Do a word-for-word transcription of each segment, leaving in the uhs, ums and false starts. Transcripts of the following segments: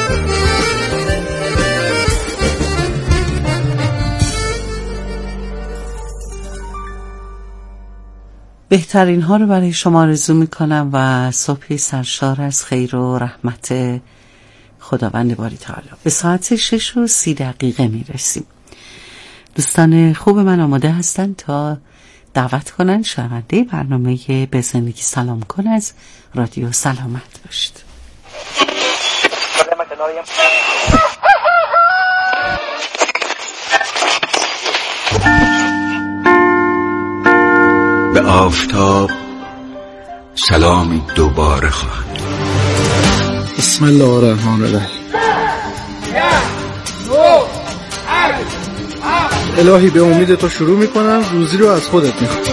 بهترین ها رو برای شما آرزو میکنم و صبح سرشار از خیر و رحمت خداوند باری تعالی. به ساعت شش و سی دقیقه میرسیم. دوستان خوب من آماده هستن تا دعوت کنن شنونده برنامه به زندگی سلام کن از رادیو سلامت باشید. به آفتاب سلامی دوباره خواهد. بسم الله الرحمن الرحیم. الهی به امید تو شروع میکنم، روزی رو از خودت میخوام.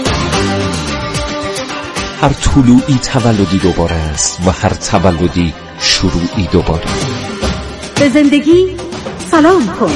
هر طلوعی تولدی دوباره است و هر تولدی شروعی دوباره. به زندگی سلام کن.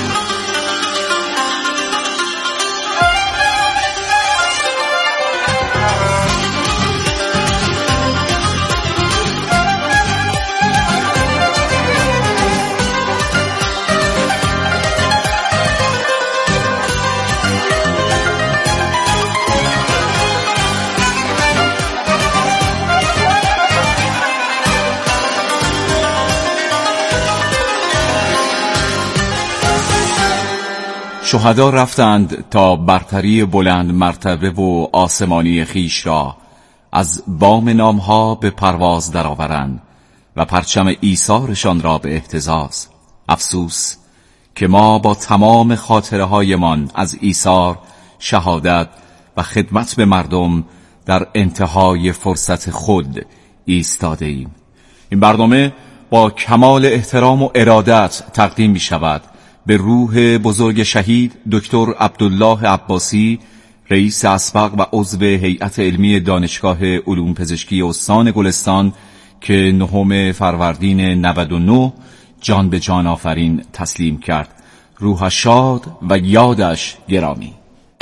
شهدا رفتند تا برتری بلند مرتبه و آسمانی خیش را از بام نامها به پرواز درآورند و پرچم ایثارشان را به اهتزاز. افسوس که ما با تمام خاطره هایمان از ایثار، شهادت و خدمت به مردم در انتهای فرصت خود ایستاده ایم. این برنامه با کمال احترام و ارادت تقدیم می شود به روح بزرگ شهید دکتر عبدالله عباسی، رئیس اسبق و عضو هیئت علمی دانشگاه علوم پزشکی استان گلستان که نهم فروردین نود و نه جان به جان آفرین تسلیم کرد. روحش شاد و یادش گرامی.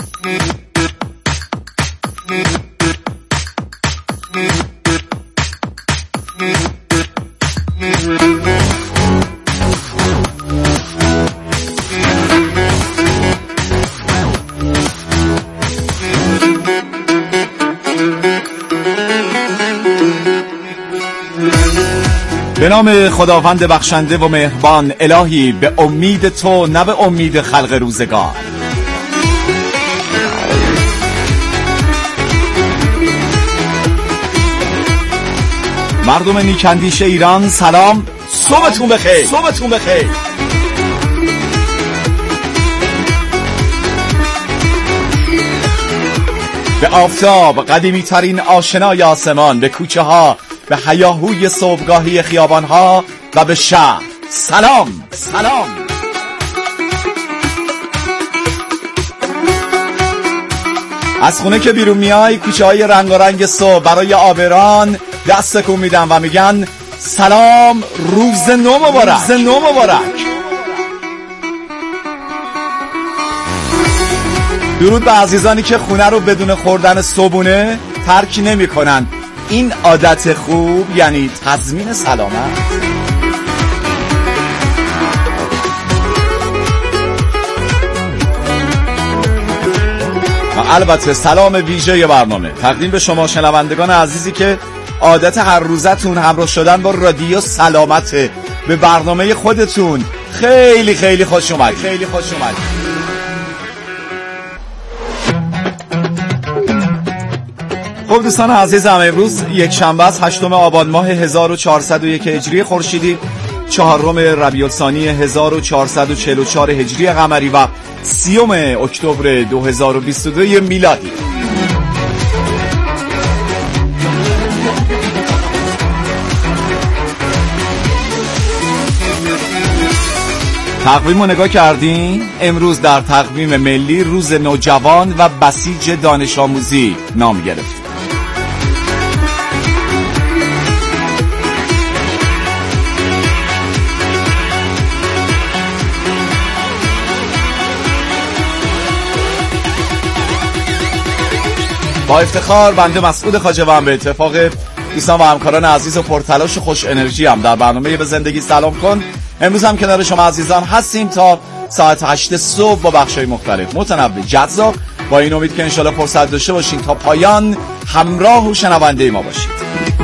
به نام خداوند بخشنده و مهربان. الهی به امید تو نه به امید خلق روزگار. مردم نیکندیش ایران سلام، صبحتون بخیر. صبحتون بخیر. به آفتاب، قدیمی ترین آشنای آسمان، به کوچه ها، به هیاهوی صبحگاهی خیابان ها و به شهر سلام. سلام. از خونه که بیرون میای، کوچه های رنگارنگ صبح برای آبران دست تکون میدن و میگن سلام، روز نو مبارک. روز نو مبارک. درود به عزیزانی که خونه رو بدون خوردن صبحونه ترک نمی کنن. این عادت خوب یعنی تضمین سلامت. و البته سلام ویژه برنامه تقدیم به شما شنوندگان عزیزی که عادت هر روزتون همراه شدن با رادیو سلامته. به برنامه خودتون خیلی خیلی خوش اومد. خیلی خوش اومد. خب دوستان عزیزم، امروز یک شنبه است، هشتم آبان ماه هزار و چهارصد و یک هجری خورشیدی، چهارم ربیع الثانی هزار و چهارصد و چهل و چهار هجری قمری و سیوم اکتبر دو هزار و بیست و دو میلادی. تقویم رو نگاه کردین؟ امروز در تقویم ملی روز نوجوان و بسیج دانش آموزی نام گرفت. با افتخار بنده مسعود خواجه‌وام به اتفاق دوستان و همکاران عزیز و پرتلاش و خوش انرژی هم در برنامه به زندگی سلام کن. امروز هم کنار شما عزیزان هستیم تا ساعت هشت صبح با بخش‌های مختلف متنوع جذاب، با این امید که انشالله فرصت داشته باشین تا پایان همراه و شنونده ما باشید.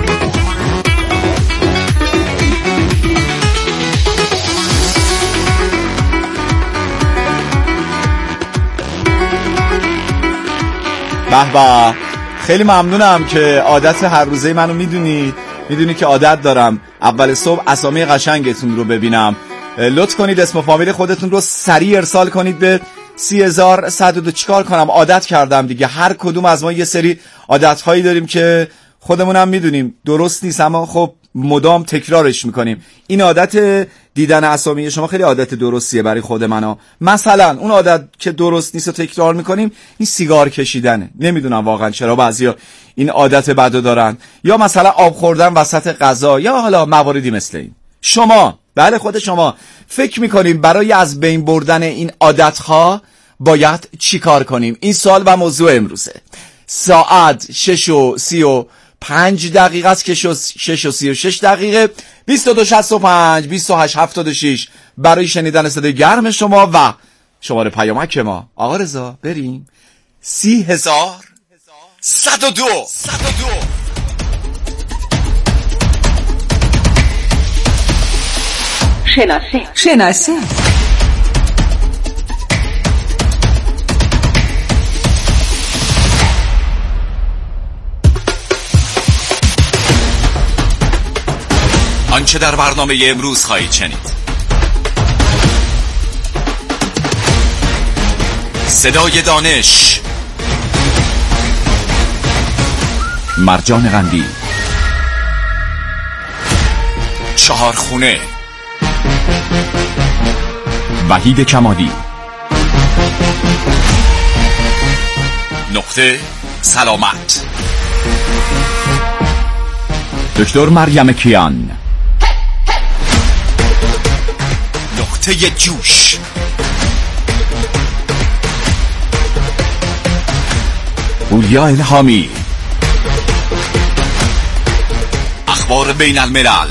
به به، خیلی ممنونم که عادت هر روزه منو میدونید، میدونید که عادت دارم اول صبح اسامی قشنگتون رو ببینم. لطف کنید اسم و فامیل خودتون رو سریع ارسال کنید به سی هزار و صد و دو. چیکار کنم؟ عادت کردم دیگه. هر کدوم از ما یه سری عادت‌هایی داریم که خودمونم میدونیم درست نیست، اما خب مدام تکرارش میکنیم. این عادت دیدن اسامی شما خیلی عادت درستیه برای خود منو. مثلا اون عادت که درست نیست و تکرار میکنیم این سیگار کشیدنه. نمیدونم واقعا چرا بعضیا این عادت بدو دارن، یا مثلا آب خوردن وسط غذا، یا حالا مواردی مثل این. شما، بله خود شما، فکر میکنیم برای از بین بردن این عادتها باید چی کار کنیم؟ این سوال و موضوع امروزه. ساعت شش و سی و پنج دقیقه است که شش و سی و شش دقیقه. بیست و دو شصت و پنج بیست و هشت هفتاد و شش برای شنیدن صدای گرم شما و شماره پیامک ما. آقا رضا بریم. سی هزار صد و دو شناسه شناسه آنچه در برنامه امروز خواهید شنید: صدای دانش، مرجان قندی، چهارخونه، وحید کمالی، نقطه سلامت، دکتر مریم کیان، نقطه جوش، پولیا الهامی، اخبار بین الملل،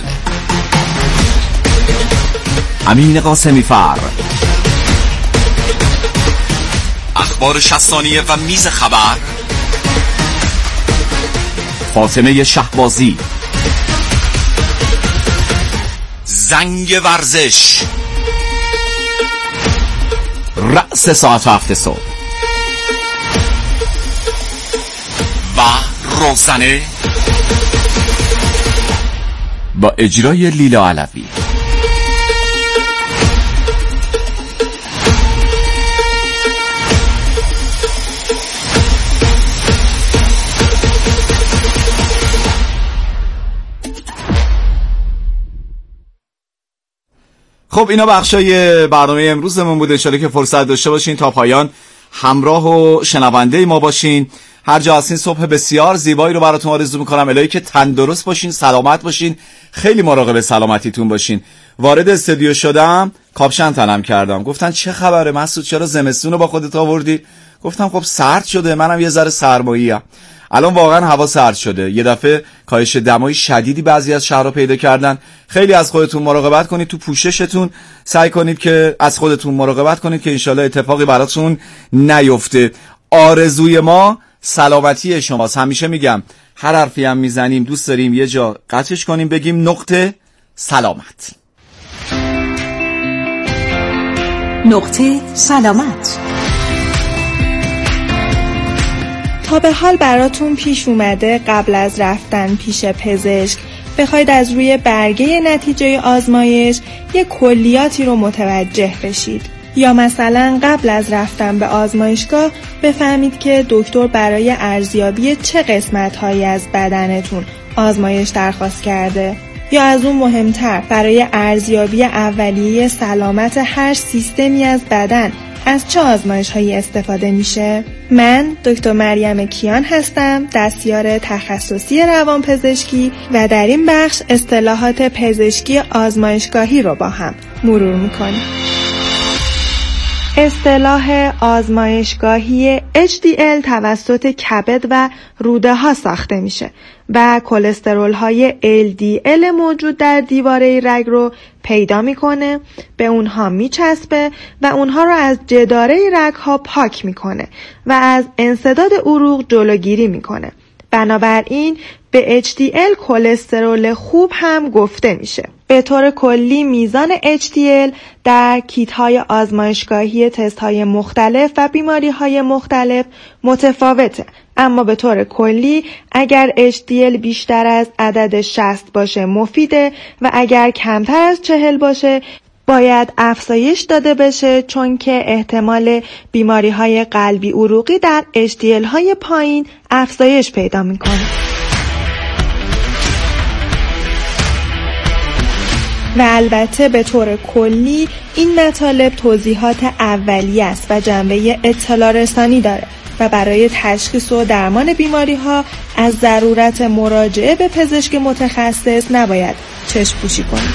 امین قاسمی فر، اخبار شصتانیه و میز خبر، فاطمه شهبازی، زنگ ورزش، رأس ساعت هفت صبح و روزنه با اجرای لیلا علوی. خب اینا بخشای برنامه امروزمون بود. انشالله که فرصت داشته باشین تا پایان همراه و شنونده ما باشین. هر جا هستین صبح بسیار زیبایی رو براتون آرزو میکنم. الهی که تندرست باشین، سلامت باشین، خیلی مراقب سلامتیتون باشین. وارد استودیو شدم، کاپشن تنم کردم. گفتن چه خبره مسعود، چرا زمستون رو با خودت آوردی؟ گفتم خب سرد شده، منم یه ذره سرمایی‌ام. الان واقعا هوا سرد شده. یه دفعه کاهش دمای شدیدی بعضی از شهرها پیدا کردن. خیلی از خودتون مراقبت کنید، تو پوششتون سعی کنید که از خودتون مراقبت کنید که انشالله اتفاقی براتون نیفته. آرزوی ما سلامتی شماست. همیشه میگم هر حرفی هم میزنیم دوست داریم یه جا قطعش کنیم، بگیم نقطه سلامت. نقطه سلامت. تا به حال براتون پیش اومده قبل از رفتن پیش پزشک بخواید از روی برگه نتیجه آزمایش یک کلیاتی رو متوجه بشید، یا مثلا قبل از رفتن به آزمایشگاه بفهمید که دکتر برای ارزیابی چه قسمت‌هایی از بدنتون آزمایش درخواست کرده، یا از اون مهمتر برای ارزیابی اولیه سلامت هر سیستمی از بدن از چه آزمایش‌هایی استفاده میشه؟ من دکتر مریم کیان هستم، دستیار تخصصی روانپزشکی، و در این بخش اصطلاحات پزشکی آزمایشگاهی رو با هم مرور میکنیم. اصطلاح آزمایشگاهی اچ دی ال توسط کبد و روده ها ساخته میشه و کلسترول های ال دی ال موجود در دیواره رگ رو پیدا میکنه، به اونها میچسبه و اونها رو از جداره رگ ها پاک میکنه و از انسداد عروق جلوگیری میکنه. بنابراین به اچ دی ال کلسترول خوب هم گفته میشه. به طور کلی میزان اچ دی ال در کیت های آزمایشگاهی تست های مختلف و بیماری های مختلف متفاوته، اما به طور کلی اگر اچ دی ال بیشتر از عدد شصت باشه مفیده و اگر کمتر از چهل باشه باید افزایش داده بشه، چون که احتمال بیماری های قلبی عروقی در اچ دی ال های پایین افزایش پیدا میکنه. و البته به طور کلی این مطالب توضیحات اولیه است و جنبه اطلاع رسانی داره و برای تشخیص و درمان بیماری ها از ضرورت مراجعه به پزشک متخصص نباید چشم پوشی کنیم.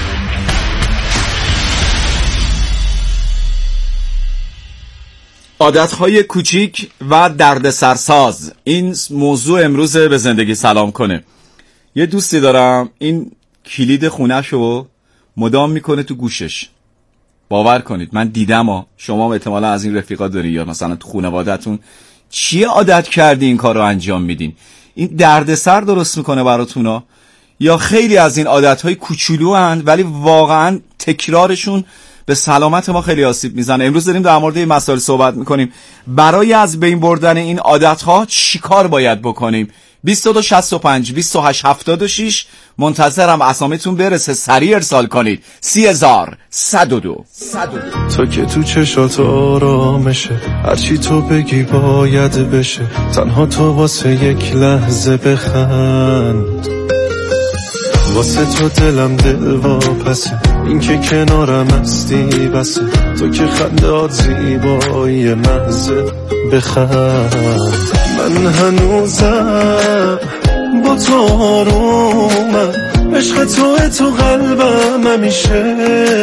عادتهای کوچیک و دردسرساز، این موضوع امروز به زندگی سلام کنه. یه دوستی دارم این کلید خونه‌شو مدام میکنه تو گوشش. باور کنید من دیدم ها، شما احتمالا از این رفیقا داری یا مثلا تو خانواده‌تون چیه عادت کردی این کار رو انجام میدین؟ این دردسر درست میکنه براتون ها، یا خیلی از این عادتهای کوچولو هن ولی واقعا تکرارشون به سلامت ما خیلی آسیب میزنه. امروز داریم در مورد این مسائل صحبت میکنیم. برای از بین بردن این عادتها چی کار باید بکنیم؟ بیست و دو شصت و پنج بیست و هشت هفتاد و شش منتظرم اسامیتون برسه، سریع ارسال کنید. سی هزار صد و دو تو که تو چشات آرامشه، هرچی تو بگی باید بشه، تنها تو واسه یک لحظه بخند، واسه تو دلم دل واپسه، این که کنارم هستی بسه، تو که خندات زیبایی محضه بخند. من هنوزم با تو آرومم، عشق توه تو قلبم همیشه،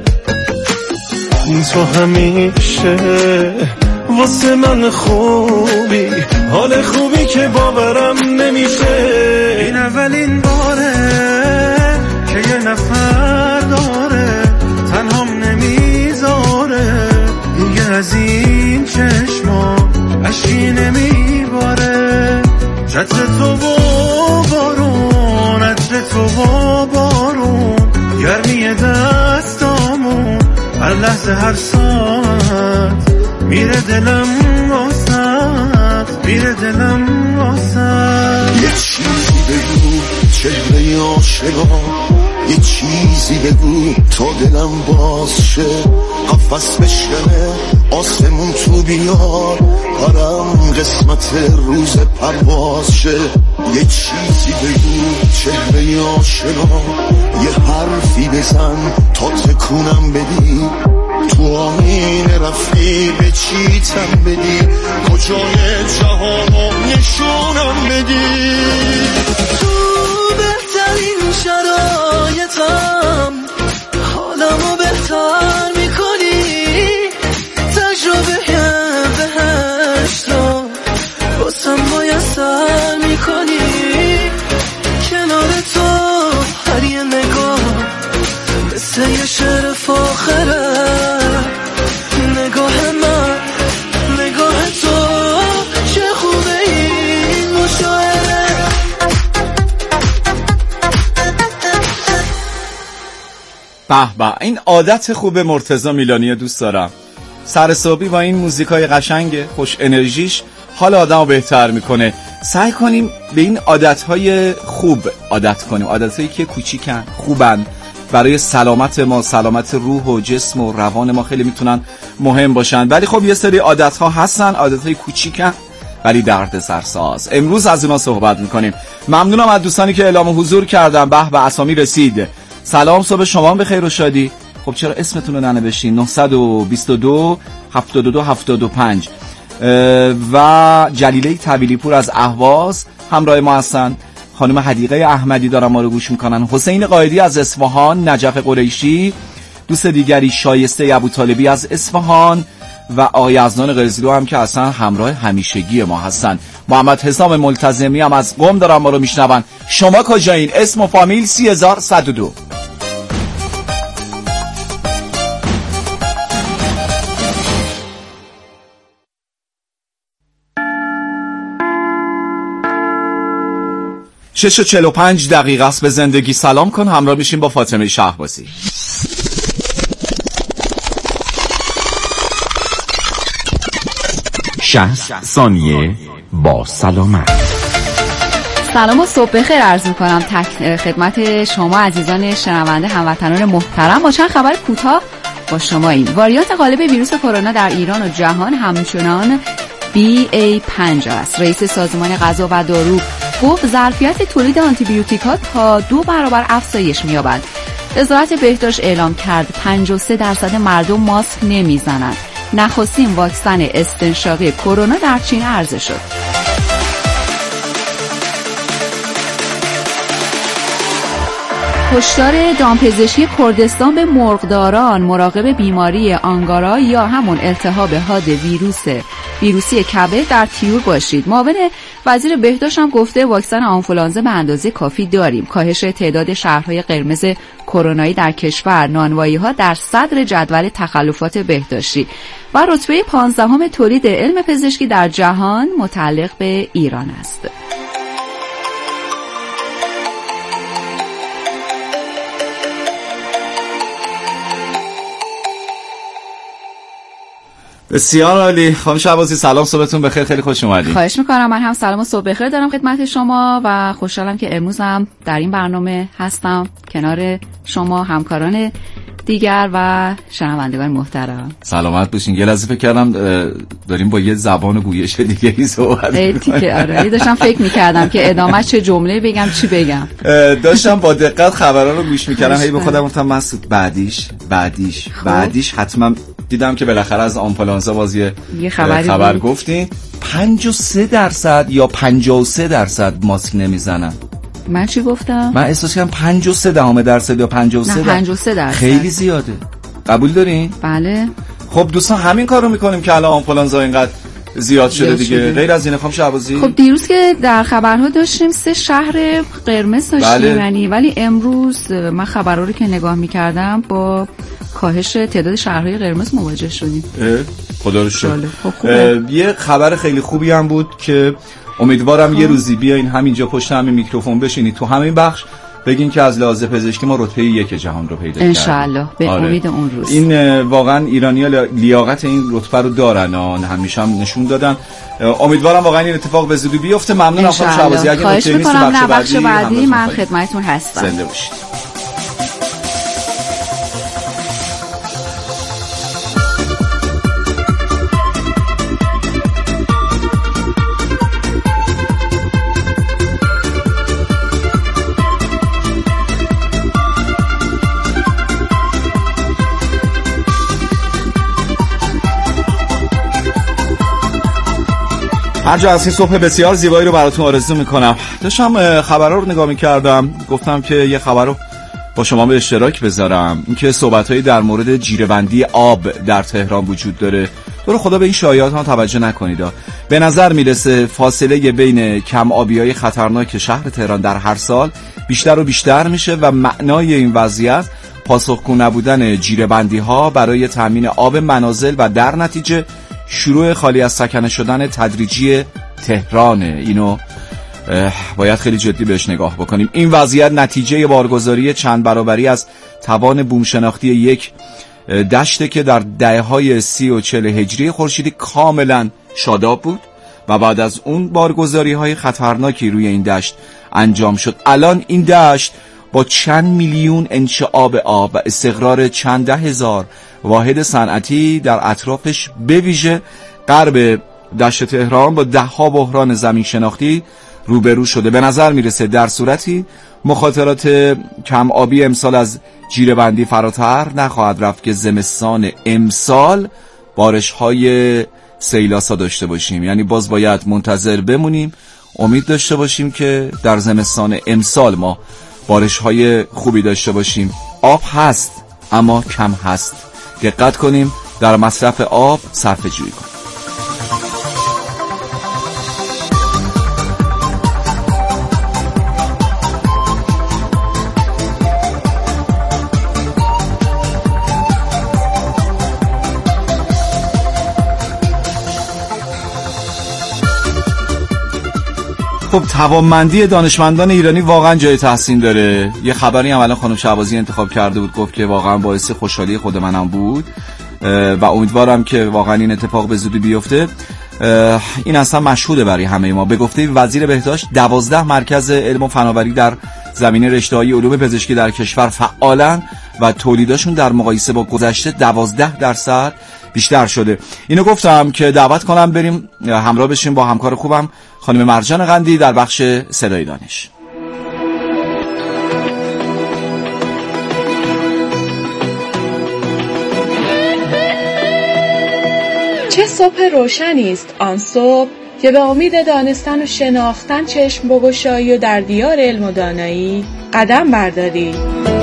تو همیشه واسه من خوبی، حال خوبی که باورم نمیشه. این اولین باره که یه نفر داره تنهام نمیذاره، دیگه از این چشما اشکی نمیباره، چتر تو و بارون، عطر تو و بارون، گرمی دستامون، هر لحظه هر ساعت میره دلم واسط، میره دلم واسط. یه چیزی بگو چهره عاشقا، یه چیزی بگو تا دلم باز شه، قفس بشکنه آسمون تو بیار، پرم قسمت روز پرواز شه. یه چیزی بگو چهره عاشقا، یه حرفی بزن تا تکونم بدی، تو آمین رفیق چیتم بدی، کجای جهانو نشونم بدی. تو بهترین شرایطم حالمو بهتر میکنی، تجربه بهشت رو باسم میسر میکنی، کنار تو هر یه نگاه مثل یه شعر فاخره، نگاه من نگاه تو چه خوبه این مشاعره. به به، این عادت خوب مرتضی میلانی دوست دارم. سر صبحی با این موزیکای قشنگ خوش انرژیش حال آدمو بهتر میکنه. سعی کنیم به این عادتهای خوب عادت کنیم، عادتهایی که کوچیکن خوبن برای سلامت ما، سلامت روح و جسم و روان ما خیلی میتونن مهم باشن. ولی خب یه سری عادتها هستن، عادتهای کوچیکن ولی درد سرساز. امروز از اینا صحبت میکنیم. ممنونم از دوستانی که اعلام حضور کردن. به به، اسامی رسید. سلام، صبح شما بخیر و شادی. خب چرا اسمتون رو ننوشتین؟ نه دو دو هفتاد و دو هفتاد و پنج. و جلیله طویلی پور از اهواز همراه ما هستن. خانم حدیقه احمدی دارن ما رو گوش میکنن. حسین قائدی از اصفهان، نجف قریشی، دوست دیگری شایسته ابوطالبی از اصفهان و آقای یزدان قرزیلو هم که اصلا همراه همیشگی ما هستن. محمد حسام ملتزمی هم از قم دارن ما رو میشنون. شما کجایین؟ اسم و فامیل سی هزار و صد و دو. شش و چهل و پنج دقیقه است. به زندگی سلام کن همراه میشیم با فاطمه شهبازی. شصت ثانیه با سلامت. سلام و صبح بخیر عرض میکنم تک خدمت شما عزیزان شنونده هموطنان محترم. با چند خبر کوتاه با شما این واریانت غالب ویروس کرونا در ایران و جهان همچنان بی ای پنج است. رئیس سازمان غذا و دارو گفت ظرفیت تولید آنتی بیوتیک‌ها تا دو برابر افزایش می‌یابد. وزارت بهداشت اعلام کرد پنجاه و سه درصد مردم ماسک نمیزنند. نخستین واکسن استنشاقی کرونا در چین عرضه شد. هشدار دامپزشکی کردستان به مرغداران مراقب بیماری آنگارا یا همون التهاب حاد ویروس ویروسی کبد در طیور باشید. معاون وزیر بهداشت هم گفته واکسن آنفولانزا به اندازه کافی داریم. کاهش تعداد شهرهای قرمز کرونایی در کشور، نانوایی‌ها در صدر جدول تخلفات بهداشتی و رتبه پانزدهم تولید علم پزشکی در جهان متعلق به ایران است. بسیار عالی. خانم شهبازی سلام، صبحتون بخیر، خیلی خوش اومدید. خواهش میکنم. من هم سلام و صبح بخیر دارم خدمت شما و خوشحالم که امروز هم در این برنامه هستم کنار شما همکاران دیگر و شنوندگان محترم. سلامت باشین. یه لحظه فکر کردم داریم با یه زبان گویش دیگه ای صحبت می‌کنیم. آره داشتم فکر می‌کردم که ادامه چه جمله بگم چی بگم. داشتم با دقت خبرها رو گوش می‌کردم، هی به خودم گفتم مسعود بعدیش بعدیش خوب. بعدیش حتما دیدم که بالاخره از آنفولانزا بازی یه خبری خبر گفتین. پنجاه و سه درصد یا پنجاه و سه درصد ماسک نمیزنن. من چی گفتم؟ من احساس کردم پنجاه و سه دهم درصد یا پنجاه و سه درصد. پنجاه و سه درصد خیلی زیاده. قبول دارین؟ بله. خب دوستان همین کارو میکنیم که الان آنفولانزا اینقدر زیاد شده دیگه شده. غیر از اینه خانم شهبازی. خب دیروز که در خبرها داشتیم سه شهر قرمز داشتیم یعنی، ولی امروز من خبرها رو که نگاه میکردم با کاهش تعداد شهرهای قرمز مواجه شدیم. خدا رو شکر. خب یه خبر خیلی خوبی هم بود که امیدوارم خب. یه روزی بیاین همینجا پشت همین میکروفون بشینید تو همین بخش بگین که از لحاظ پزشکی ما رتبه یک جهان رو پیدا کردیم ان شاء الله به آره. امید اون روز. این واقعا ایرانی‌ها لیاقت این رتبه رو دارن، همیشه هم نشون دادن. امیدوارم واقعا این اتفاق به زودی بیفته. ممنونم خانم شهبازی. اگه خواهش می‌کنم نه بخش بعدی من خدمتتون هستم. زنده باشید. هر جا از این صبح بسیار زیبایی رو براتون آرزو میکنم. داشتم خبرها رو نگاه میکردم، گفتم که یه خبر رو با شما به اشتراک بذارم. اینکه صحبت‌هایی در مورد جیره‌بندی آب در تهران وجود داره. برو خدا به این شایعات ها توجه نکنید. به نظر میرسه فاصله بین کم آبی‌های خطرناک شهر تهران در هر سال بیشتر و بیشتر میشه و معنای این وضعیت پاسخگو نبودن جیره‌بندی‌ها برای تامین آب منازل و در نتیجه شروع خالی از سکنه شدن تدریجی تهرانه. اینو باید خیلی جدی بهش نگاه بکنیم. این وضعیت نتیجه بارگذاری چند برابری از توان بومشناختی یک دشته که در دهه‌های سی و چهل هجری خورشیدی کاملا شاداب بود و بعد از اون بارگذاری‌های خطرناکی روی این دشت انجام شد. الان این دشت با چند میلیون انشعاب آب و استقرار چند ده هزار واحد صنعتی در اطرافش به ویژه غرب دشت تهران با ده ها بحران زمین شناختی روبرو شده. به نظر میرسه در صورتی مخاطرات کم آبی امسال از جیره‌بندی فراتر نخواهد رفت که زمستان امسال بارش های سیلاسا داشته باشیم. یعنی باز باید منتظر بمونیم، امید داشته باشیم که در زمستان امسال ما بارش های خوبی داشته باشیم. آب هست اما کم هست. دقت کنیم در مصرف آب صرفه جویی کنیم. خب توانمندی دانشمندان ایرانی واقعا جای تحسین داره. یه خبری هم الان خانم شعبازی انتخاب کرده بود، گفت که واقعا باعث خوشحالی خود منم بود و امیدوارم که واقعا این اتفاق به زودی بیفته. این اصلا مشهوده برای همه ما. به گفته وزیر بهداشت دوازده مرکز علم و فناوری در زمینه رشته‌های علوم پزشکی در کشور فعالن و تولیداشون در مقایسه با گذشته دوازده درصد بیشتر شده. اینو گفتم که دعوت کنم بریم همراه بشیم با همکار خوبم خانم مرجان قندی در بخش صدای دانش. چه صبح روشنی است آن صبح که به امید دانستن و شناختن چشم بگشایی و در دیار علم و دانایی قدم برداری.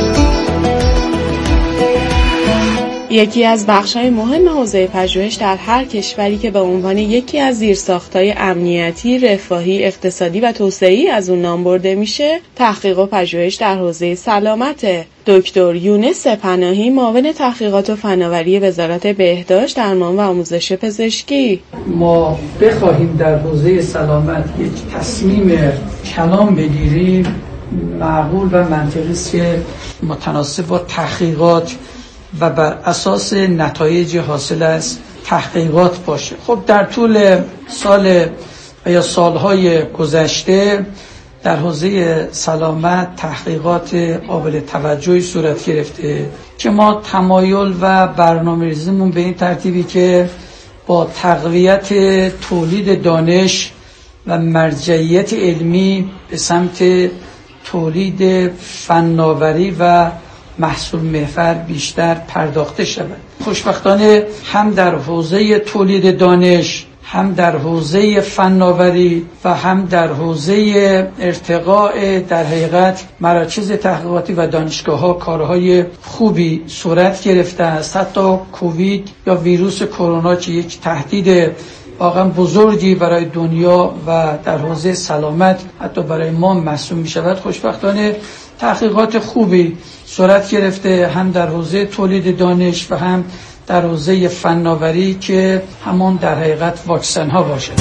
یکی از بخش‌های مهم حوزه پژوهش در هر کشوری که به عنوان یکی از زیرساخت‌های امنیتی، رفاهی، اقتصادی و توسعه‌ای از اون نام برده میشه، تحقیق و پژوهش در حوزه سلامت. دکتر یونس پناهی، معاون تحقیقات و فناوری وزارت بهداشت، درمان و آموزش پزشکی: ما بخواهیم در حوزه سلامت یک تصمیم کلان بگیریم، معقول و منطقی است که متناسب با تحقیقات و بر اساس نتایج حاصل از تحقیقات باشه. خب در طول سال و یا سالهای گذشته در حوزه سلامت تحقیقات قابل توجهی صورت گرفته که ما تمایل و برنامه‌ریزیمون به این ترتیبی که با تقویت تولید دانش و مرجعیت علمی به سمت تولید فناوری و محصول محور بیشتر پرداخته شود. خوشبختانه هم در حوزه تولید دانش، هم در حوزه فناوری و هم در حوزه ارتقاء در حقیقت مراکز تحقیقاتی و دانشگاه‌ها کارهای خوبی صورت گرفته است. حتی کووید یا ویروس کرونا که یک تهدید واقعا بزرگی برای دنیا و در حوزه سلامت حتی برای ما محسوب می شود، خوشبختانه تحقیقات خوبی صورت گرفته هم در حوزه تولید دانش و هم در حوزه فناوری که همون در حقیقت واکسن ها باشد.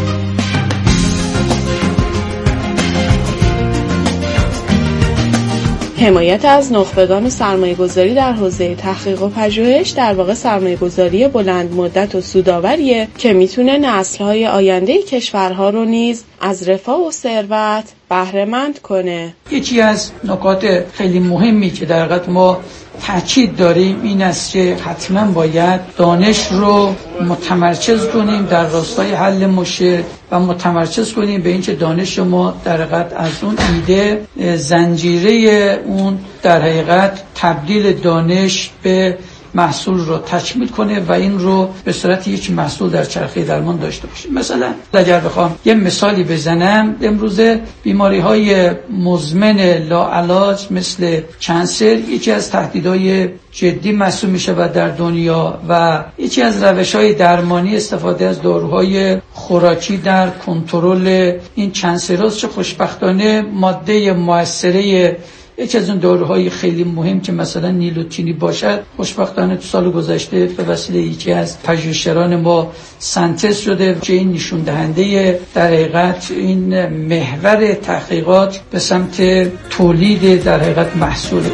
حمایت از نخبگان و سرمایه‌گذاری در حوزه تحقیق و پژوهش در واقع سرمایه‌گذاری بلند مدت و سودآوریه که میتونه نسل‌های آینده کشورها رو نیز از رفاه و ثروت بهره مند کنه. یکی از نکات خیلی مهمی که در حقیقت ما تاکید داریم این است که حتما باید دانش رو متمرکز کنیم در راستای حل مشکل و متمرکز کنیم به اینکه دانش ما در حقیقت از اون ایده زنجیره اون در حقیقت تبدیل دانش به محصول رو تکمیل کنه و این رو به صورت یک محصول در چرخه درمان داشته باشه. مثلا اگر بخوام یه مثالی بزنم، امروزه بیماری‌های مزمن لاعلاج مثل کنسر یکی از تهدیدهای جدی محسوب میشه و در دنیا و یکی از روش‌های درمانی استفاده از داروهای خوراکی در کنترل این کنسراست که خوشبختانه ماده مؤثره یکی از اون داروهای خیلی مهم که مثلا نیلوتینی باشد خوشبختانه تو سال گذشته به وسیله یکی از پژوهشگران ما سنتز شده که این نشون دهنده در حقیقت این محور تحقیقات به سمت تولید در حقیقت محصول.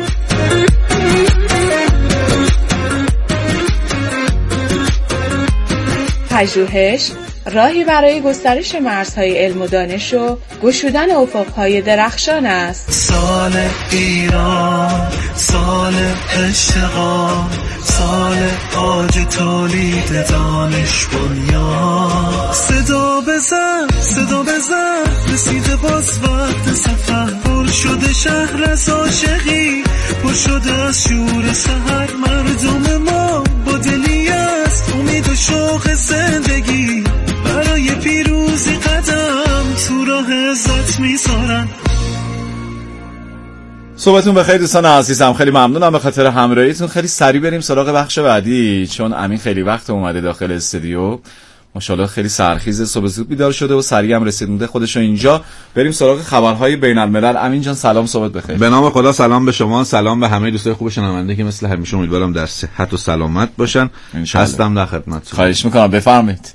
پژوهش راهی برای گسترش مرزهای علم و دانش و گشودن افقهای درخشان است. سال ایران، سال اشتغال، سال آج تولید دانش بنیان. صدا بزن، صدا بزن، رسیده باز وقت سفر. پر شده شهر از عاشقی، پر شده از شور سحر. مردم ما با دلی است، امید و شوق زندگی. برای پیروزی قدم تو راه عزت میذارن. صحبتون بخیر دوستان عزیزم، خیلی ممنونم به خاطر همراهیتون. خیلی سریع بریم سراغ بخش بعدی چون امین خیلی وقت اومده داخل استودیو، ماشاءالله خیلی سرخیزه، صبح زود بیدار شده و سریع هم رسیدنده خودشو اینجا. بریم سراغ خبرهای بین الملل. امین جان سلام، صحبت بخیر. به نام خدا، سلام به شما، سلام به همه دوستای خوب شنونده که مثل همیشه امیدوارم در صحت و سلامت باشن. هستم در خدمتتون. خواهش میکنم، بفرمایید.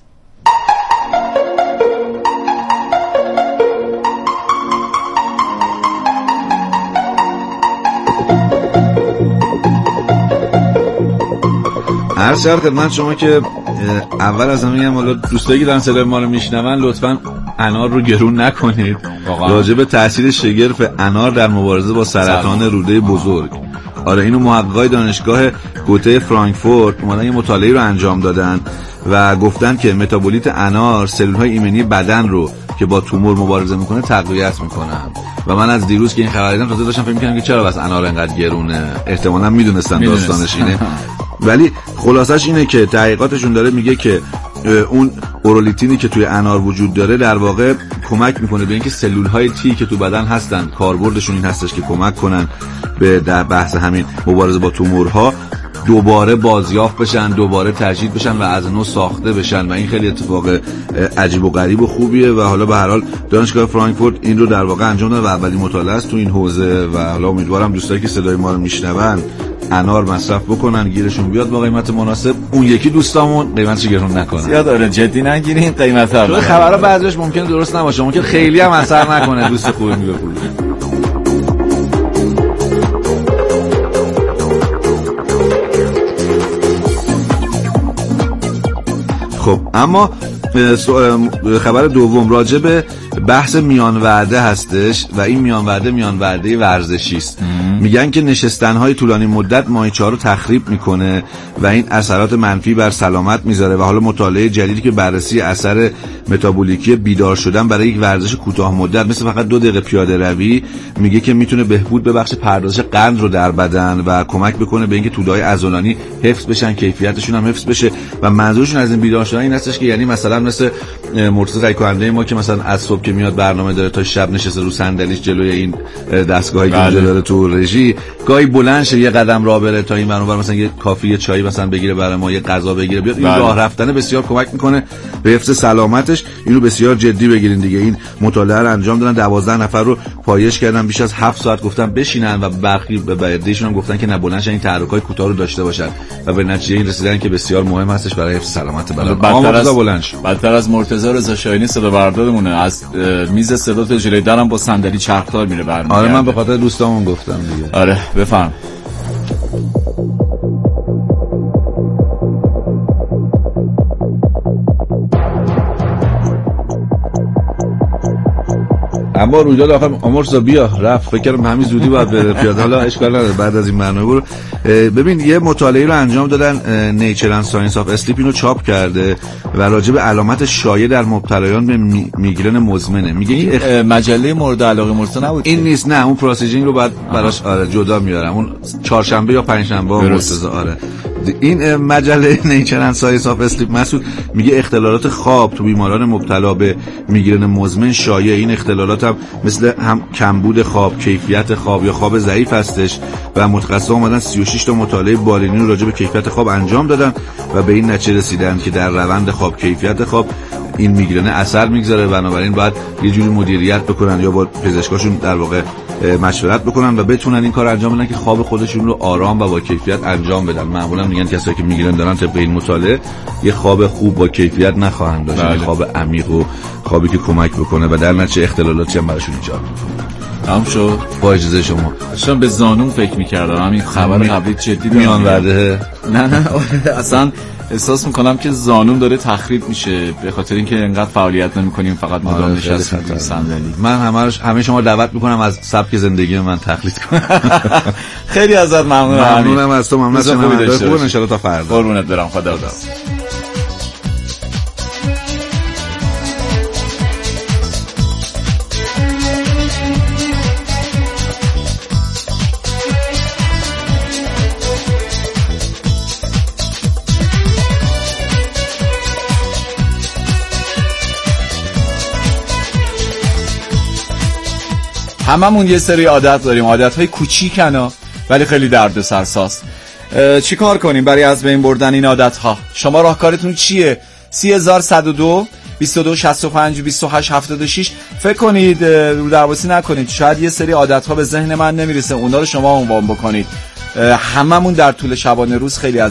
عرض شد خدمت شما که اول از همه میگم حالا دوستایی که دارن صدای ما رو میشنون لطفاً انار رو گرون نکنید. راجع به تاثیر شگرف انار در مبارزه با سرطان روده بزرگ، آره اینو محققای دانشگاه گوته فرانکفورت اومدن یه مطالعه رو انجام دادن و گفتن که متابولیت انار سلول‌های ایمنی بدن رو که با تومور مبارزه میکنه تقویت میکنن. و من از دیروز که این خبر دیدم تازه داشتم فکر می‌کردم که چرا بس انار انقدر گرونه، احتمالاً میدونستن داستانش اینه. ولی خلاصش اینه که تحقیقاتشون داره میگه که اون اورولیتینی که توی انار وجود داره در واقع کمک میکنه به اینکه سلول‌های تی که تو بدن هستن، کاربردشون این هستش که کمک کنن به در بحث همین مبارزه با تومورها دوباره بازیافت بشن، دوباره تجدید بشن و از نو ساخته بشن. و این خیلی اتفاق عجیب و غریب و خوبیه و حالا به هر حال دانشگاه فرانکفورت این رو در واقع انجام داده و اولین مطالعه است تو این حوزه و حالا امیدوارم دوستایی که صدای ما رو میشنون انار مصرف بکنن، گیرشون بیاد با قیمت مناسب. اون یکی دوستامون قیمتش گرون نکنه. زیاد داره جدی نگیرین قیمت ها. خبرها بعضیش ممکنه درست نباشه، ممکن خیلی هم اثر نکنه. دوست خوبی میگه پول. خب اما خبر دوم راجع به بحث میان وعده هستش و این میان وعده میان وعده ورزشی است. میگن که نشستن‌های طولانی مدت ماهیچه‌ها رو تخریب میکنه و این اثرات منفی بر سلامت میذاره. و حالا مطالعه جدیدی که بررسی اثر متابولیکی بیدار شدن برای یک ورزش کوتاه مدت مثل فقط دو دقیقه پیاده روی میگه که میتونه بهبود ببخشه پردازش قند رو در بدن و کمک بکنه به اینکه توده‌های عضلانی حفظ بشن، کیفیتشون هم حفظ بشه. و منظورشون از این بیدار شدن این هستش که یعنی مثلا مثل مرتضی تهیه کننده ما که مثلا از صبح که میاد برنامه داره تا شب نشسته رو صندلیش جلوی این دستگاهی که داره تو رژی، گاهی بلند شه یه قدم راه بره تا این برنامه مثلا یه کافی یه چای مثلا بگیره برای ما، یه غذا بگیره بیاد. این راه رفتن بسیار کمک میکنه به حفظ سلامتش. اینو بسیار جدی بگیرین دیگه. این مطالعه رو انجام دادن، دوازده نفر رو پایش کردن، بیش از هفت ساعت گفتن بشینن و برخی به بعدیشون هم گفتن که نه بلند شن این تحرکات کوتاه رو داشته باشن و به نتیجه این رسیدن که بسیار مهم هستش برای حفظ سلامت بدن. بدتر از بلند شد. بدتر از مرتضی رضا شاهینی صدا بردارمونه، از میز صدا تا جلوی درم با صندلی چرخدار میره برمیگرده. آره من به خاطر دوستامون گفتم دیگه. آره بفهم. اما رویداد آخر امورزا بیا رفت، فکر کنم همین زودی باید بره پیاده. حالا اشکال نداره بعد از این برنامه برو. ببین یه مطالعه رو انجام دادن، نیچر اند ساینس آف اسلیپ اینو چاپ کرده و راجع به علامت شایع در مبتلایان به می... میگرن مزمنه. میگه این اخ... مجله مورد علاقه مرتضی نبود این نیست، نه اون پروسیجینگ رو بعد براش آره جدا میارم، اون چهارشنبه یا پنجشنبه مرتضی. آره این مجله نیچر اند ساینس آف اسلیپ مسعود میگه اختلالات خواب تو بیماران مبتلا به میگرن مزمن شایع. این اختلالات هم مثل هم کمبود خواب، کیفیت خواب یا خواب ضعیف هستش و متخصصا اومدن سی و شش تا مطالعه بالینی رو راجع به کیفیت خواب انجام دادن و به این نتیجه رسیدن که در روند خواب، کیفیت خواب این میگرن اثر میگذاره. بنابراین باید یه جوری مدیریت بکنن یا با پزشکاشون در واقع مشورت بکنن و بتونن این کار انجام بدن که خواب خودشون رو آرام و با کیفیت انجام بدن. معمولا میگن کسایی که میگیرن دارن طبق این مطالعه یه خواب خوب با کیفیت نخواهند داشت، یه خواب عمیق و خوابی که کمک بکنه و در نتیجه اختلالاتی هم براشون ایجاد میکنه. تمام شد با اجازه شما. داشتم به زانون فکر میکردم همین خبر قبلی جدی میان وعده. نه نه اصلا احساس میکنم که زانون داره تخریب میشه به خاطر اینکه انقدر فعالیت نمیکنیم، فقط مدام نشستیم روی صندلی. من همه همه شما دعوت میکنم از سبک زندگی من تقلید کنید. خیلی ازت ممنونم. ممنونم از تو. ممنون از شما. خوب ان شاء الله تا فردا. قربونت برم. خدا خدا. هممون یه سری عادت داریم، عادت‌های کوچیکن ولی خیلی دردسرساز. چی کار کنیم برای از بین بردن این عادت‌ها؟ شما راهکارتون چیه؟ سی هزار صد و دو بیست و دو شصت و پنج بیست و هشت هفتاد و شش. فکر کنید، رو درواسی نکنید، شاید یه سری عادت‌ها به ذهن من نمیرسه، اونا رو شما عنوان بکنید. هممون در طول شبانه روز خیلی از